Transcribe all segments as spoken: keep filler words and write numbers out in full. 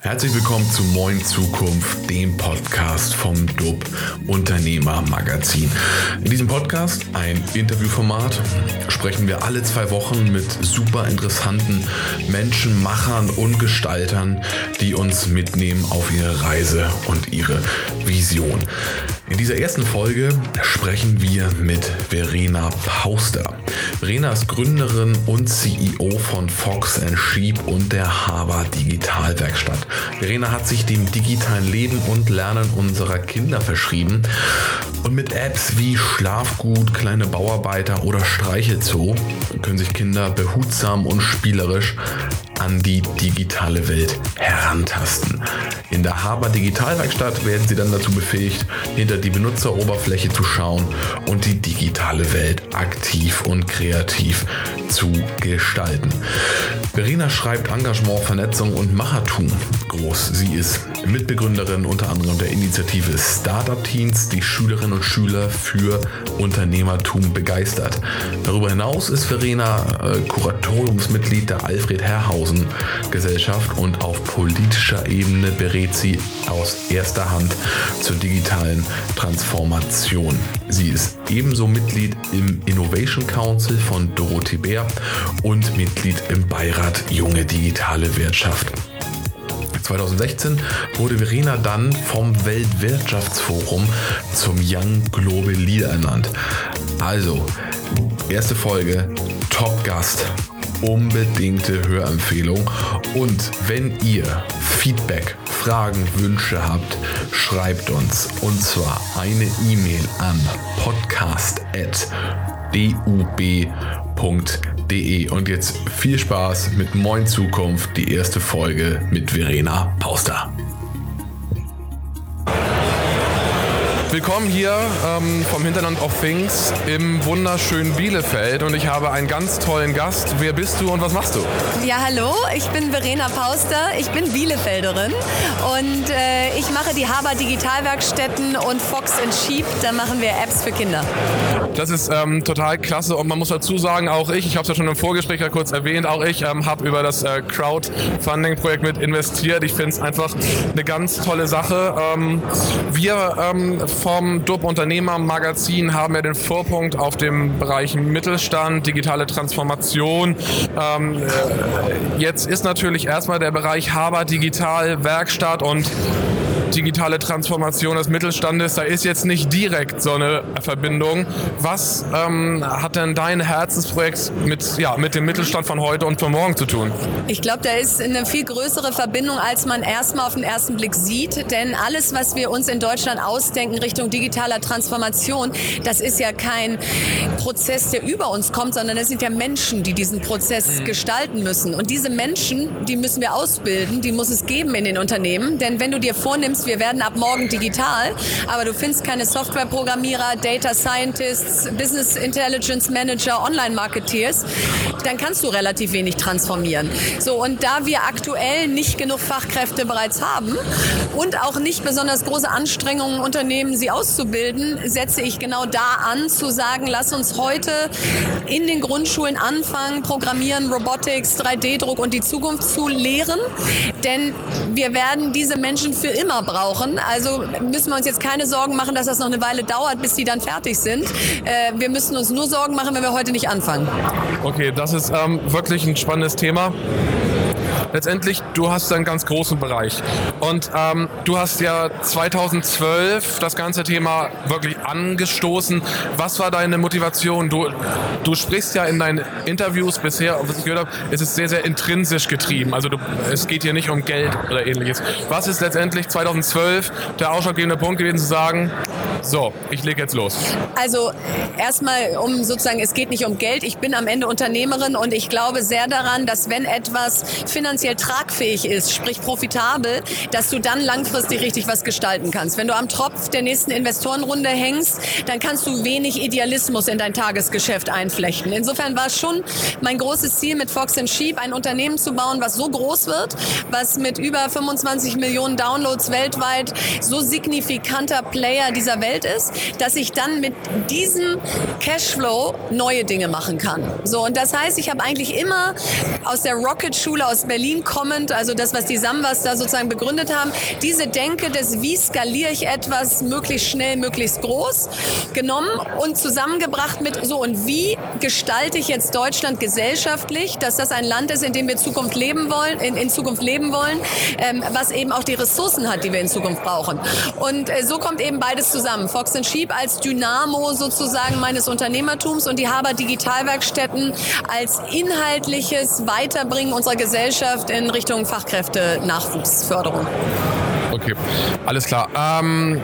Herzlich willkommen zu Moin Zukunft, dem Podcast vom D U B Unternehmer Magazin. In diesem Podcast, ein Interviewformat, sprechen wir alle zwei Wochen mit super interessanten Menschen, Machern und Gestaltern, die uns mitnehmen auf ihre Reise und ihre Vision. In dieser ersten Folge sprechen wir mit Verena Pauster. Verena ist Gründerin und C E O von Fox and Sheep und der Haber Digitalwerkstatt. Verena hat sich dem digitalen Leben und Lernen unserer Kinder verschrieben und mit Apps wie Schlafgut, kleine Bauarbeiter oder Streichelzoo können sich Kinder behutsam und spielerisch an die digitale Welt herantasten. In der Haber Digitalwerkstatt werden sie dann dazu befähigt, hinter die Benutzeroberfläche zu schauen und die digitale Welt aktiv und kreativ zu gestalten. Verena schreibt Engagement, Vernetzung und Machertum groß. Sie ist Mitbegründerin unter anderem der Initiative Startup Teens, die Schülerinnen und Schüler für Unternehmertum begeistert. Darüber hinaus ist Verena äh, Kuratoriumsmitglied der Alfred Herrhausen Gesellschaft und auf politischer Ebene berät sie aus erster Hand zur digitalen Transformation. Sie ist ebenso Mitglied im Innovation Council von Dorothee Bär und Mitglied im Beirat Junge Digitale Wirtschaft. zweitausendsechzehn wurde Verena dann vom Weltwirtschaftsforum zum Young Global Leader ernannt. Also, erste Folge, Top-Gast, unbedingte Hörempfehlung. Und wenn ihr Feedback, Fragen, Wünsche habt, schreibt uns. Und zwar eine E-Mail an podcast at d u b punkt d e. Und jetzt viel Spaß mit Moin Zukunft, die erste Folge mit Verena Pauster. Willkommen hier ähm, vom Hinterland of Things im wunderschönen Bielefeld und ich habe einen ganz tollen Gast. Wer bist du und was machst du? Ja, hallo, ich bin Verena Pauster, ich bin Bielefelderin und äh, ich mache die Haber Digitalwerkstätten und Fox and Sheep, da machen wir Apps für Kinder. Das ist ähm, total klasse und man muss dazu sagen, auch ich, ich habe es ja schon im Vorgespräch ja kurz erwähnt, auch ich ähm, habe über das äh, Crowdfunding-Projekt mit investiert. Ich finde es einfach eine ganz tolle Sache. Ähm, wir ähm, vom D U B Unternehmer Magazin haben wir den Vorpunkt auf dem Bereich Mittelstand, digitale Transformation. Ähm, äh, jetzt ist natürlich erstmal der Bereich Haber Digitalwerkstatt und digitale Transformation des Mittelstandes, da ist jetzt nicht direkt so eine Verbindung. Was ähm, hat denn dein Herzensprojekt mit, ja, mit dem Mittelstand von heute und von morgen zu tun? Ich glaube, da ist eine viel größere Verbindung, als man erstmal auf den ersten Blick sieht, denn alles, was wir uns in Deutschland ausdenken Richtung digitaler Transformation, das ist ja kein Prozess, der über uns kommt, sondern es sind ja Menschen, die diesen Prozess mhm. gestalten müssen. Und diese Menschen, die müssen wir ausbilden, die muss es geben in den Unternehmen, denn wenn du dir vornimmst, wir werden ab morgen digital, aber du findest keine Softwareprogrammierer, Data Scientists, Business Intelligence Manager, Online-Marketeers, dann kannst du relativ wenig transformieren. So, und da wir aktuell nicht genug Fachkräfte bereits haben und auch nicht besonders große Anstrengungen unternehmen, sie auszubilden, setze ich genau da an, zu sagen, lass uns heute in den Grundschulen anfangen, Programmieren, Robotics, drei D Druck und die Zukunft zu lehren, denn wir werden diese Menschen für immer brauchen. Also müssen wir uns jetzt keine Sorgen machen, dass das noch eine Weile dauert, bis die dann fertig sind. Äh, wir müssen uns nur Sorgen machen, wenn wir heute nicht anfangen. Okay, das ist ähm, wirklich ein spannendes Thema. Letztendlich, du hast einen ganz großen Bereich und ähm, du hast ja zweitausendzwölf das ganze Thema wirklich angestoßen. Was war deine Motivation? Du, du sprichst ja in deinen Interviews bisher, was ich gehört habe, es ist sehr, sehr intrinsisch getrieben. Also du, es geht hier nicht um Geld oder ähnliches. Was ist letztendlich zweitausendzwölf der ausschlaggebende Punkt gewesen zu sagen, so, ich lege jetzt los? Also erstmal um sozusagen, es geht nicht um Geld. Ich bin am Ende Unternehmerin und ich glaube sehr daran, dass wenn etwas finanziell tragfähig ist, sprich profitabel, dass du dann langfristig richtig was gestalten kannst. Wenn du am Tropf der nächsten Investorenrunde hängst, dann kannst du wenig Idealismus in dein Tagesgeschäft einflechten. Insofern war es schon mein großes Ziel mit Fox and Sheep, ein Unternehmen zu bauen, was so groß wird, was mit über fünfundzwanzig Millionen Downloads weltweit so signifikanter Player dieser Welt ist, dass ich dann mit diesem Cashflow neue Dinge machen kann. So, und das heißt, ich habe eigentlich immer aus der Rocket-Schule aus Berlin Lean kommend, also das, was die Samwas da sozusagen begründet haben, diese Denke des, wie skaliere ich etwas möglichst schnell, möglichst groß, genommen und zusammengebracht mit so, und wie gestalte ich jetzt Deutschland gesellschaftlich, dass das ein Land ist, in dem wir Zukunft leben wollen, in, in Zukunft leben wollen, ähm, was eben auch die Ressourcen hat, die wir in Zukunft brauchen. Und äh, so kommt eben beides zusammen. Fox and Sheep als Dynamo sozusagen meines Unternehmertums und die Haber Digitalwerkstätten als inhaltliches Weiterbringen unserer Gesellschaft in Richtung Fachkräfte-Nachwuchsförderung. Okay, alles klar. Ähm,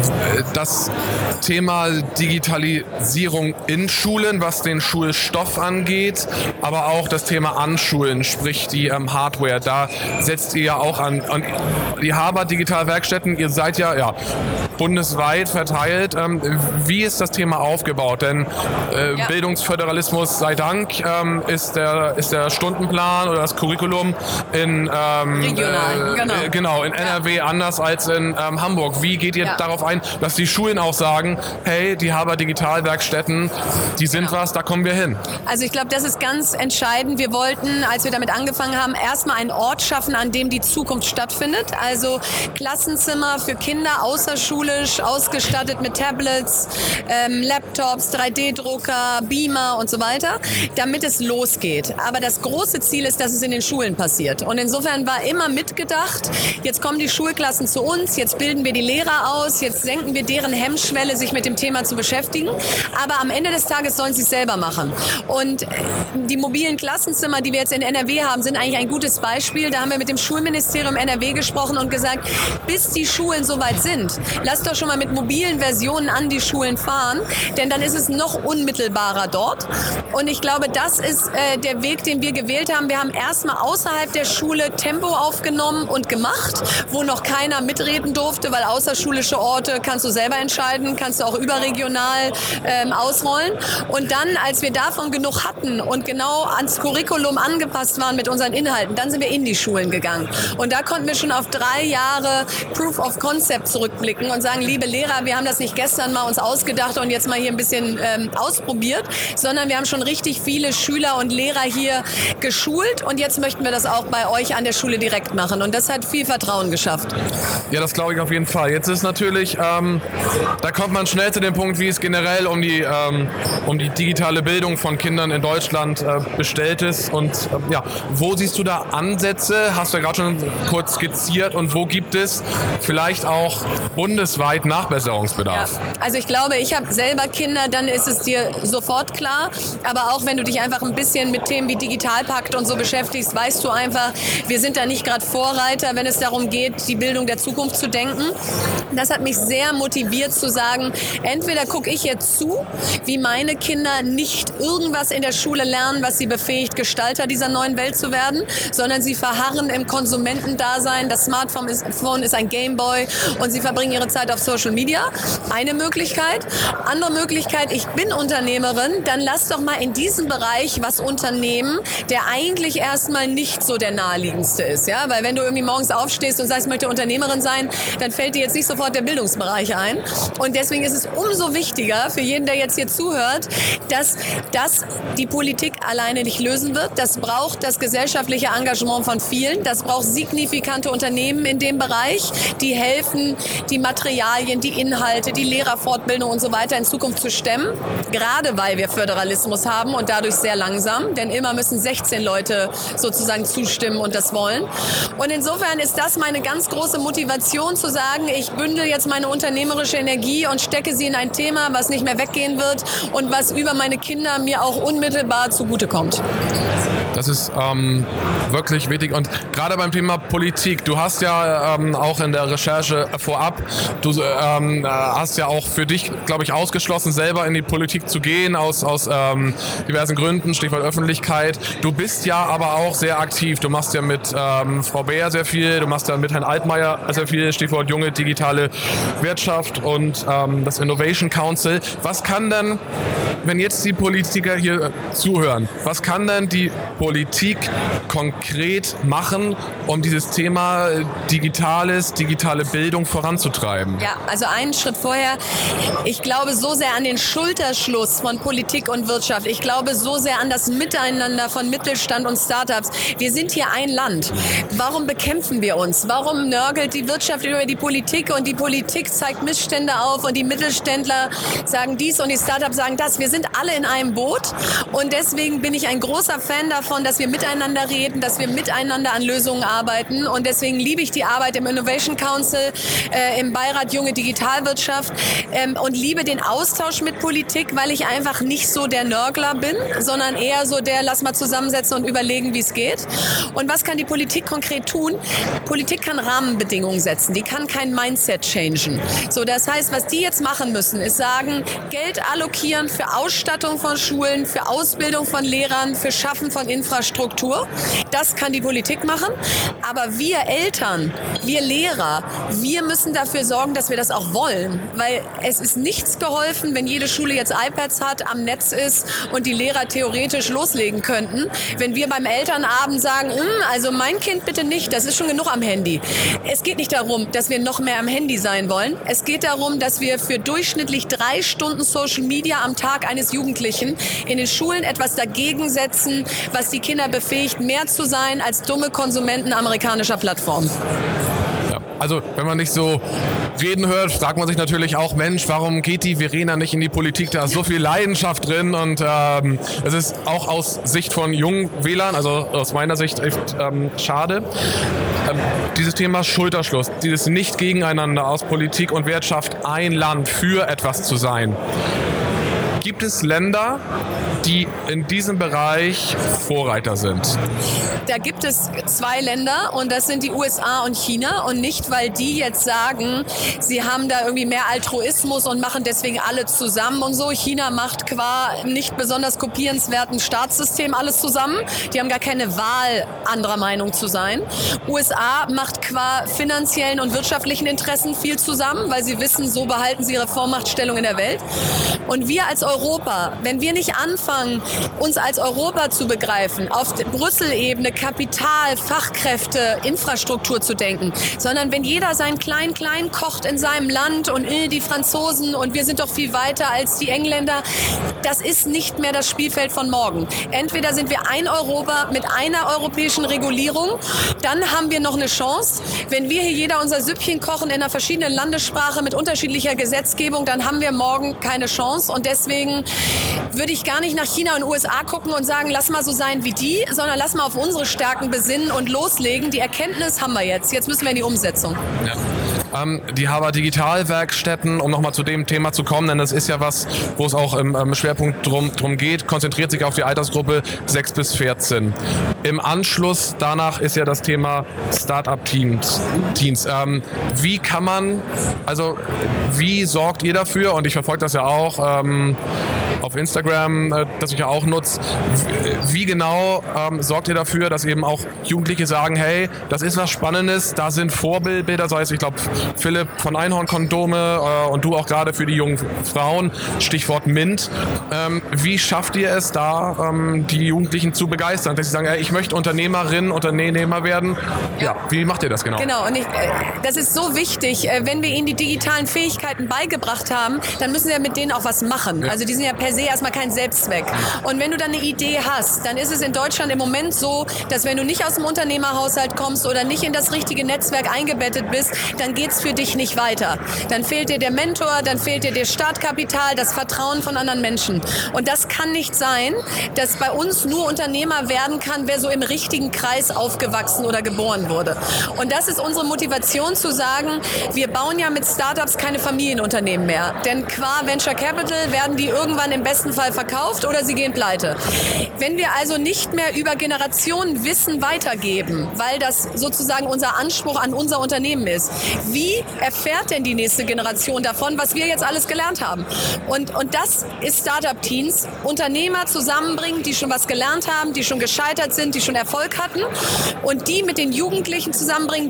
das Thema Digitalisierung in Schulen, was den Schulstoff angeht, aber auch das Thema Anschulen, sprich die ähm, Hardware, da setzt ihr ja auch an. Und die Haber Digitalwerkstätten, ihr seid ja, ja bundesweit verteilt. Ähm, wie ist das Thema aufgebaut? Denn äh, ja. Bildungsföderalismus sei Dank ähm, ist, der, ist der Stundenplan oder das Curriculum in, ähm, Regional, äh, genau. Äh, genau, in N R W ja. anders als in ähm, Hamburg. Wie geht ihr ja. darauf ein, dass die Schulen auch sagen, hey, die Haber Digitalwerkstätten, die sind genau. was, da kommen wir hin? Also ich glaube, das ist ganz entscheidend. Wir wollten, als wir damit angefangen haben, erstmal einen Ort schaffen, an dem die Zukunft stattfindet. Also Klassenzimmer für Kinder außerschulisch, ausgestattet mit Tablets, ähm, Laptops, drei D Drucker, Beamer und so weiter, damit es losgeht. Aber das große Ziel ist, dass es in den Schulen passiert. Und insofern war immer mitgedacht, jetzt kommen die Schulklassen zu uns, jetzt bilden wir die Lehrer aus, jetzt senken wir deren Hemmschwelle, sich mit dem Thema zu beschäftigen. Aber am Ende des Tages sollen sie es selber machen. Und die mobilen Klassenzimmer, die wir jetzt in N R W haben, sind eigentlich ein gutes Beispiel. Da haben wir mit dem Schulministerium N R W gesprochen und gesagt, bis die Schulen soweit sind, lasst doch schon mal mit mobilen Versionen an die Schulen fahren, denn dann ist es noch unmittelbarer dort. Und ich glaube, das ist äh, der Weg, den wir gewählt haben. Wir haben erstmal außerhalb der Schule Tempo aufgenommen und gemacht, wo noch keiner mitreden durfte, weil außerschulische Orte kannst du selber entscheiden, kannst du auch überregional ähm, ausrollen. Und dann, als wir davon genug hatten und genau ans Curriculum angepasst waren mit unseren Inhalten, dann sind wir in die Schulen gegangen. Und da konnten wir schon auf drei Jahre Proof of Concept zurückblicken und sagen, liebe Lehrer, wir haben das nicht gestern mal uns ausgedacht und jetzt mal hier ein bisschen ähm, ausprobiert, sondern wir haben schon richtig viele Schüler und Lehrer hier geschult und jetzt möchten wir das auch bei euch an der Schule direkt machen. Und das hat viel Vertrauen geschafft. Ja, das glaube ich auf jeden Fall. Jetzt ist natürlich, ähm, da kommt man schnell zu dem Punkt, wie es generell um die, ähm, um die digitale Bildung von Kindern in Deutschland äh, bestellt ist. Und äh, ja, wo siehst du da Ansätze? Hast du ja gerade schon kurz skizziert. Und wo gibt es vielleicht auch bundesweit Nachbesserungsbedarf? Ja, also ich glaube, ich habe selber Kinder, dann ist es dir sofort klar. Aber auch wenn du dich einfach ein bisschen mit Themen wie Digitalpakt und so beschäftigst, weißt du einfach, wir sind da nicht gerade Vorreiter, wenn es darum geht, die Bildung der Zukunft zu denken. Das hat mich sehr motiviert zu sagen, entweder gucke ich jetzt zu, wie meine Kinder nicht irgendwas in der Schule lernen, was sie befähigt, Gestalter dieser neuen Welt zu werden, sondern sie verharren im Konsumentendasein. Das Smartphone ist, Phone ist ein Gameboy und sie verbringen ihre Zeit auf Social Media. Eine Möglichkeit. Andere Möglichkeit, ich bin Unternehmerin, dann lass doch mal in diesem Bereich was unternehmen, der eigentlich erstmal nicht so der naheliegendste ist. Ja? Weil wenn du irgendwie morgens aufstehst und sagst, ich möchte Unternehmerin sein, dann fällt dir jetzt nicht sofort der Bildungsbereich ein. Und deswegen ist es umso wichtiger für jeden, der jetzt hier zuhört, dass das die Politik alleine nicht lösen wird. Das braucht das gesellschaftliche Engagement von vielen. Das braucht signifikante Unternehmen in dem Bereich, die helfen, die Materialien, die Inhalte, die Lehrerfortbildung und so weiter in Zukunft zu stemmen. Gerade weil wir Föderalismus haben und dadurch sehr langsam, denn immer müssen sechzehn Leute sozusagen zustimmen und das wollen. Und insofern ist das meine ganz große Motivation zu sagen, ich bündel jetzt meine unternehmerische Energie und stecke sie in ein Thema, was nicht mehr weggehen wird und was über meine Kinder mir auch unmittelbar zugutekommt. Das ist ähm, wirklich wichtig. Und gerade beim Thema Politik, du hast ja ähm, auch in der Recherche vorab, du ähm, hast ja auch für dich, glaube ich, ausgeschlossen, selber in die Politik zu gehen, aus, aus ähm, diversen Gründen, Stichwort Öffentlichkeit. Du bist ja aber auch sehr aktiv. Du machst ja mit ähm, Frau Beer sehr viel, du machst ja mit Herrn Altmaier sehr viel, Stichwort junge digitale Wirtschaft und ähm, das Innovation Council. Was kann denn, wenn jetzt die Politiker hier zuhören, was kann denn die Politik konkret machen, um dieses Thema Digitales, digitale Bildung voranzutreiben? Ja, also einen Schritt vorher. Ich glaube so sehr an den Schulterschluss von Politik und Wirtschaft. Ich glaube so sehr an das Miteinander von Mittelstand und Startups. Wir sind hier ein Land. Warum bekämpfen wir uns? Warum nörgelt die Wirtschaft über die Politik und die Politik zeigt Missstände auf und die Mittelständler sagen dies und die Startups sagen das? Wir sind alle in einem Boot und deswegen bin ich ein großer Fan davon, dass wir miteinander reden, dass wir miteinander an Lösungen arbeiten und deswegen liebe ich die Arbeit im Innovation Council, äh, im Beirat Junge Digitalwirtschaft ähm, und liebe den Austausch mit Politik, weil ich einfach nicht so der Nörgler bin, sondern eher so der, lass mal zusammensetzen und überlegen, wie es geht. Und was kann die Politik konkret tun? Politik kann Rahmenbedingungen setzen, die kann kein Mindset changen. So, das heißt, was die jetzt machen müssen, ist sagen, Geld allokieren für Ausstattung von Schulen, für Ausbildung von Lehrern, für Schaffen von Infrastruktur. Das kann die Politik machen. Aber wir Eltern, wir Lehrer, wir müssen dafür sorgen, dass wir das auch wollen. Weil es ist nichts geholfen, wenn jede Schule jetzt iPads hat, am Netz ist und die Lehrer theoretisch loslegen könnten. Wenn wir beim Elternabend sagen, also mein Kind bitte nicht, das ist schon genug am Handy. Es geht nicht darum, dass wir noch mehr am Handy sein wollen. Es geht darum, dass wir für durchschnittlich drei Stunden Social Media am Tag eines Jugendlichen in den Schulen etwas dagegen setzen, was die Kinder befähigt, mehr zu sein als dumme Konsumenten amerikanischer Plattformen. Ja, also wenn man nicht so reden hört, fragt man sich natürlich auch, Mensch, warum geht die Verena nicht in die Politik? Da ist so viel Leidenschaft drin und ähm, es ist auch aus Sicht von jungen Wählern, also aus meiner Sicht echt ähm, schade. Ähm, dieses Thema Schulterschluss, dieses Nicht-Gegeneinander aus Politik und Wirtschaft, ein Land für etwas zu sein. Gibt es Länder, die in diesem Bereich Vorreiter sind? Da gibt es zwei Länder und das sind die U S A und China und nicht, weil die jetzt sagen, sie haben da irgendwie mehr Altruismus und machen deswegen alle zusammen und so. China macht qua nicht besonders kopierenswerten Staatssystem alles zusammen. Die haben gar keine Wahl, anderer Meinung zu sein. U S A macht qua finanziellen und wirtschaftlichen Interessen viel zusammen, weil sie wissen, so behalten sie ihre Vormachtstellung in der Welt. Und wir als Europa, wenn wir nicht anfangen, uns als Europa zu begreifen, auf Brüssel-Ebene Kapital, Fachkräfte, Infrastruktur zu denken, sondern wenn jeder sein Klein-Klein kocht in seinem Land und äh, die Franzosen und wir sind doch viel weiter als die Engländer, das ist nicht mehr das Spielfeld von morgen. Entweder sind wir ein Europa mit einer europäischen Regulierung, dann haben wir noch eine Chance. Wenn wir hier jeder unser Süppchen kochen in einer verschiedenen Landessprache mit unterschiedlicher Gesetzgebung, dann haben wir morgen keine Chance und deswegen würde ich gar nicht nach China und U S A gucken und sagen, lass mal so sein wie die, sondern lass mal auf unsere Stärken besinnen und loslegen. Die Erkenntnis haben wir jetzt. Jetzt müssen wir in die Umsetzung. Ja. Ähm, die Harvard Digitalwerkstätten, um nochmal zu dem Thema zu kommen, denn das ist ja was, wo es auch im ähm, Schwerpunkt drum, drum geht, konzentriert sich auf die Altersgruppe sechs bis vierzehn. Im Anschluss danach ist ja das Thema Start-up-Teams. Teams. Ähm, wie kann man, also wie sorgt ihr dafür, und ich verfolge das ja auch, ähm, auf Instagram, äh, das ich ja auch nutze. Wie genau ähm, sorgt ihr dafür, dass eben auch Jugendliche sagen, hey, das ist was Spannendes, da sind Vorbildbilder, sei es, ich glaube, Philipp von Einhorn-Kondome äh, und du auch gerade für die jungen Frauen, Stichwort MINT. Ähm, wie schafft ihr es da, ähm, die Jugendlichen zu begeistern, dass sie sagen, hey, ich möchte Unternehmerin, Unternehmer werden? Ja, wie macht ihr das genau? Genau, und ich, äh, das ist so wichtig, äh, wenn wir ihnen die digitalen Fähigkeiten beigebracht haben, dann müssen wir mit denen auch was machen. Ja. Also die sind ja per se erstmal kein Selbstzweck. Und wenn du dann eine Idee hast, dann ist es in Deutschland im Moment so, dass wenn du nicht aus dem Unternehmerhaushalt kommst oder nicht in das richtige Netzwerk eingebettet bist, dann geht's für dich nicht weiter. Dann fehlt dir der Mentor, dann fehlt dir das Startkapital, das Vertrauen von anderen Menschen. Und das kann nicht sein, dass bei uns nur Unternehmer werden kann, wer so im richtigen Kreis aufgewachsen oder geboren wurde. Und das ist unsere Motivation zu sagen, wir bauen ja mit Startups keine Familienunternehmen mehr. Denn qua Venture Capital werden die irgendwann im besten Fall verkauft oder sie gehen pleite. Wenn wir also nicht mehr über Generationen Wissen weitergeben, weil das sozusagen unser Anspruch an unser Unternehmen ist, wie erfährt denn die nächste Generation davon, was wir jetzt alles gelernt haben? Und, und das ist Startup-Teams, Unternehmer zusammenbringen, die schon was gelernt haben, die schon gescheitert sind, die schon Erfolg hatten und die mit den Jugendlichen zusammenbringen, denen Mut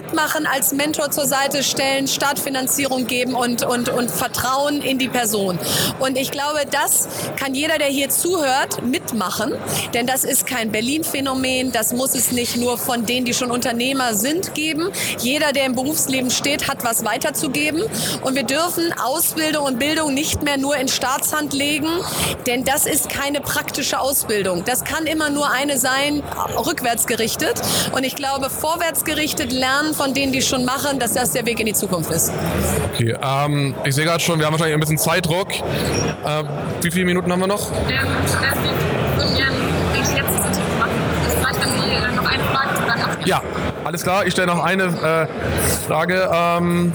mitmachen, als Mentor zur Seite stellen, Startfinanzierung geben und, und, und Vertrauen in die Person. Und ich glaube, das kann jeder, der hier zuhört, mitmachen, denn das ist kein Berlin-Phänomen, das muss es nicht nur von denen, die schon Unternehmer sind, geben. Jeder, der im Berufsleben steht, hat was weiterzugeben und wir dürfen Ausbildung und Bildung nicht mehr nur in Staatshand legen, denn das ist keine praktische Ausbildung. Das kann immer nur eine sein, rückwärts gerichtet und ich glaube, vorwärts gerichtet lernen von denen, die schon machen, dass das der Weg in die Zukunft ist. Okay, ähm, ich sehe gerade schon, wir haben wahrscheinlich ein bisschen Zeitdruck. Äh, wie viele Minuten haben wir noch? Ähm, das wird gerne jetzt machen. Das reicht, wenn Sie noch eine Frage zu dann abgeben. Ja, alles klar. Ich stelle noch eine äh, Frage. Ähm,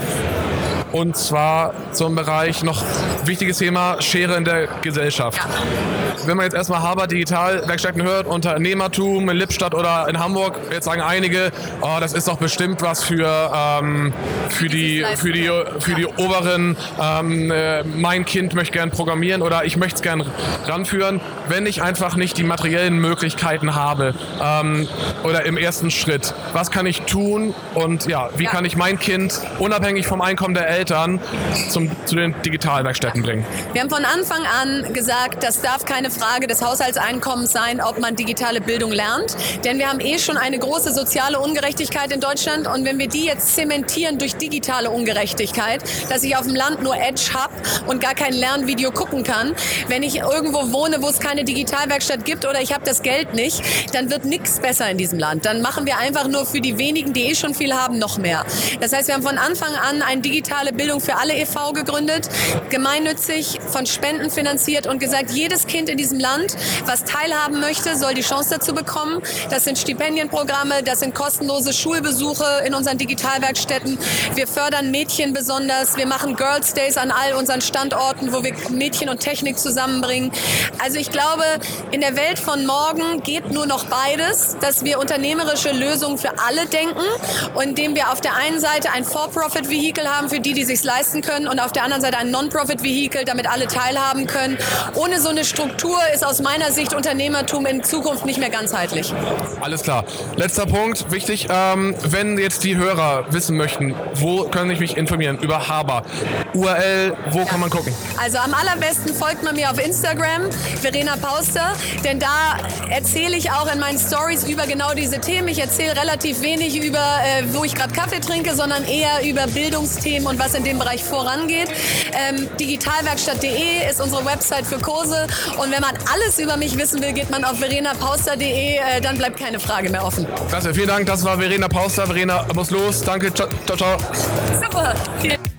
und zwar zum Bereich noch wichtiges Thema Schere in der Gesellschaft. Ja. Wenn man jetzt erstmal Haber Digitalwerkstätten hört, Unternehmertum in Lippstadt oder in Hamburg, jetzt sagen einige, oh, das ist doch bestimmt was für, ähm, für, die, für, die, für die Oberen, ähm, äh, mein Kind möchte gern programmieren oder ich möchte es gern ranführen, wenn ich einfach nicht die materiellen Möglichkeiten habe ähm, oder im ersten Schritt. Was kann ich tun und ja, wie ja. kann ich mein Kind unabhängig vom Einkommen der Eltern zum, zu den Digitalwerkstätten bringen? Wir haben von Anfang an gesagt, das darf keine Frage des Haushaltseinkommens sein, ob man digitale Bildung lernt. Denn wir haben eh schon eine große soziale Ungerechtigkeit in Deutschland. Und wenn wir die jetzt zementieren durch digitale Ungerechtigkeit, dass ich auf dem Land nur Edge habe und gar kein Lernvideo gucken kann, wenn ich irgendwo wohne, wo es keine Digitalwerkstatt gibt oder ich habe das Geld nicht, dann wird nichts besser in diesem Land. Dann machen wir einfach nur für die wenigen, die eh schon viel haben, noch mehr. Das heißt, wir haben von Anfang an eine digitale Bildung für alle e V gegründet, gemeinnützig, von Spenden finanziert und gesagt, jedes Kind in diesem Land, was teilhaben möchte, soll die Chance dazu bekommen. Das sind Stipendienprogramme, das sind kostenlose Schulbesuche in unseren Digitalwerkstätten. Wir fördern Mädchen besonders. Wir machen Girls Days an all unseren Standorten, wo wir Mädchen und Technik zusammenbringen. Also ich glaube, in der Welt von morgen geht nur noch beides, dass wir unternehmerische Lösungen für alle denken und indem wir auf der einen Seite ein For-Profit-Vehikel haben für die, die es sich leisten können und auf der anderen Seite ein Non-Profit-Vehikel, damit alle teilhaben können. Ohne so eine Struktur ist aus meiner Sicht Unternehmertum in Zukunft nicht mehr ganzheitlich. Alles klar. Letzter Punkt, wichtig, ähm, wenn jetzt die Hörer wissen möchten, wo können ich mich informieren? Über Haber. U R L, wo ja. kann man gucken? Also am allerbesten folgt man mir auf Instagram, Verena Pauster, denn da erzähle ich auch in meinen Stories über genau diese Themen. Ich erzähle relativ wenig über, äh, wo ich gerade Kaffee trinke, sondern eher über Bildungsthemen und was in dem Bereich vorangeht. Ähm, digitalwerkstatt punkt de ist unsere Website für Kurse und wenn man alles über mich wissen will, geht man auf verena pauster punkt de, äh, dann bleibt keine Frage mehr offen. Klasse, vielen Dank, das war Verena Pauster. Verena, muss los. Danke, ciao, ciao. Super. Vielen